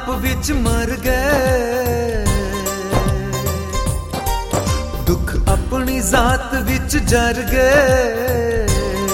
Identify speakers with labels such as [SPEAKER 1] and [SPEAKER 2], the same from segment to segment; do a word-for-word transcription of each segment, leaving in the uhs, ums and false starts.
[SPEAKER 1] आप विच मर गए, दुख अपनी जात विच जर गए।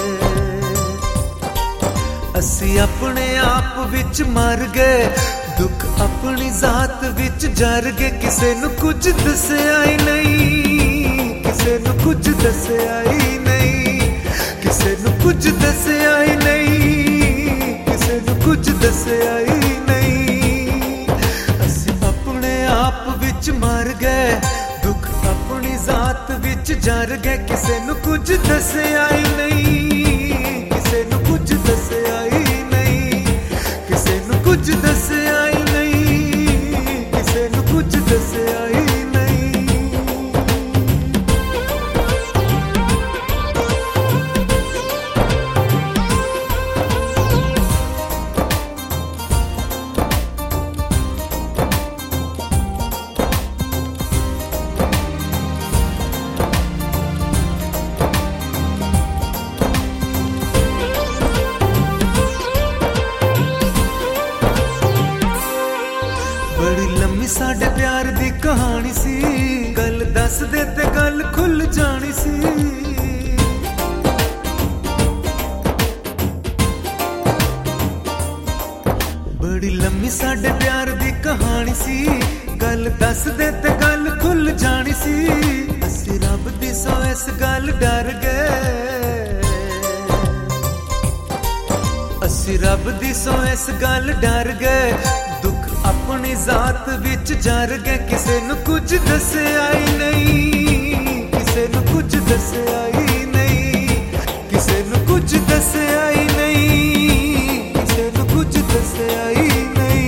[SPEAKER 1] असी अपने आप विच मर गए, दुख अपनी जात विच जर गए। किसे नू कुछ दस्या ही नहीं, किसे नू कुछ दस्या ही नहीं, किसे नू कुछ दस्या ही नहीं, किसे नू कुछ दस्या ही नहीं। असी अपने आप विच मर गए, दुख अपनी जात विच जर गए। किसे नू कुछ दस्या ही नहीं, किसे नू कुछ दस्या ही नहीं, किसे नू कुछ दस्या ही नहीं, किसे नू कुछ दस्या ही नहीं। बड़ी लम्मी साडे प्यार दी कहानी सी, गल दस दे ते गल खुल जानी सी। बड़ी लम्मी साडे प्यार दी कहानी सी, गल दस दे ते गल खुल जानी सी। असी रब दी सौ इस गल डर गए, असी रब दी सौ इस गल डर गए। दुख अपनी जात विच जर गए, किसे नू कुछ दस्या ही नहीं, किसे नू कुछ दस्या ही नहीं, किसे नू कुछ दस्या ही नहीं, किसे नू कुछ दस्या ही नहीं।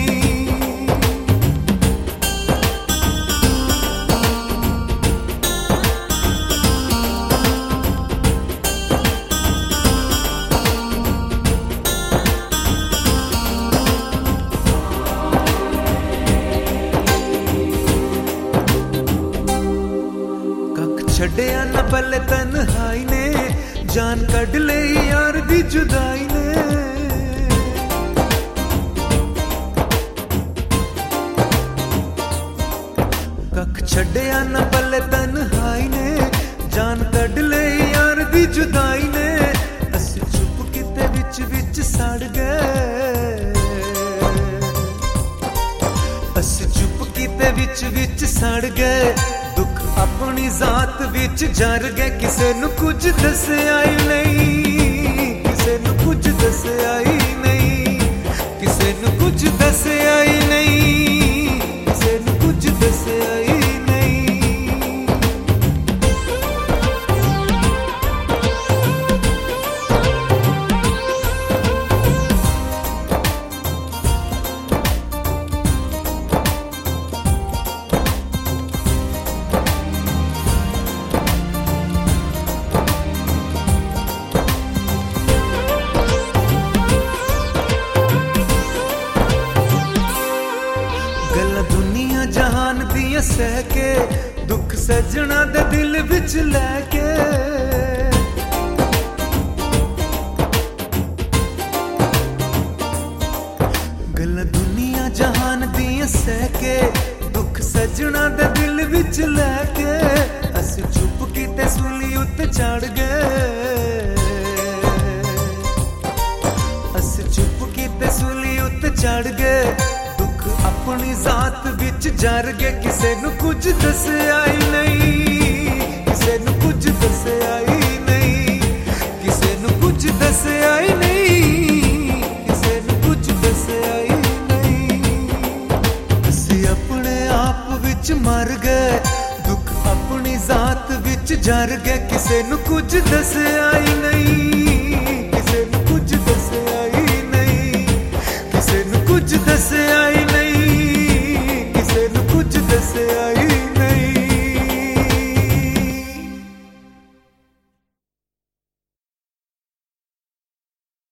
[SPEAKER 1] छड़िया न पले तन्हाई ने, जान कढ़ ले यार दी जुदाई ने। कख छड़िया न पले तन्हाई ने, जान कढ़ ले यार दी जुदाई ने। असी चुप किते विच विच सड़ गए, असी चुप किते विच विच सड़ गए। दुख अपनी जात विच जर गए, किसे नू कुछ दस्या ही नहीं, किसे नू कुछ दस्या ही नहीं, किसे नू कुछ दस्या ही नहीं, किसे नू कुछ दस्या ही नहीं। दुनिया जहान दिया सह के, दुख सजना दे दिल विच लैके। गल्लां दुनिया जहान दिया सह के, दुख सजना दे दिल विच लैके। असी चुप कीते सूली उत्ते चढ़ गए, असी चुप कीते सूली उत्ते चढ़ गए। अपनी जात विच जर गए, किसे नू कुछ दस्या ही नहीं, किसे नू कुछ दस्या ही नहीं, किसे नू कुछ दस्या ही नहीं, किसे नू कुछ दस्या ही नहीं। असी अपने आप विच मर गए, दुख अपनी जात विच जर गए। किसे नू कुछ दस्या ही नहीं, किसे नू कुछ दस्या ही नहीं, किसे नू कुछ दस्या ही नहीं, किसे नू कुछ दस्या ही नहीं।